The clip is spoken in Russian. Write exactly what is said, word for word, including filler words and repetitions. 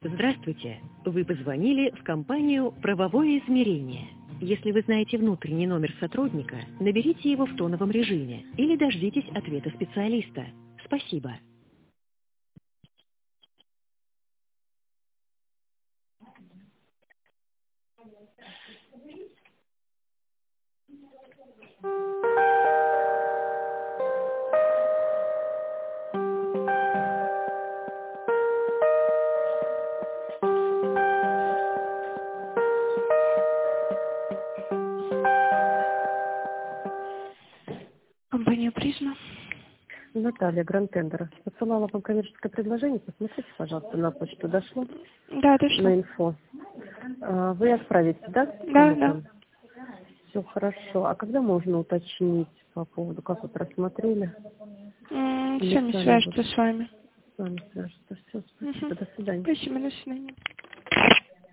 Здравствуйте! Вы позвонили в компанию «Правовое измерение». Если вы знаете внутренний номер сотрудника, наберите его в тоновом режиме или дождитесь ответа специалиста. Спасибо. Компания «Призма». Наталья, Гранд-Тендер. Посылала вам коммерческое предложение. Посмотрите, пожалуйста, на почту. Дошло? Да, дошло. На инфо. А, вы отправите, да? Да, да. Все хорошо. А когда можно уточнить по поводу, как вы просмотрели? М, Или Все, не сами свяжется будете? с вами. С вами свяжется. Все, спасибо. Мгм. До свидания. Спасибо, до свидания.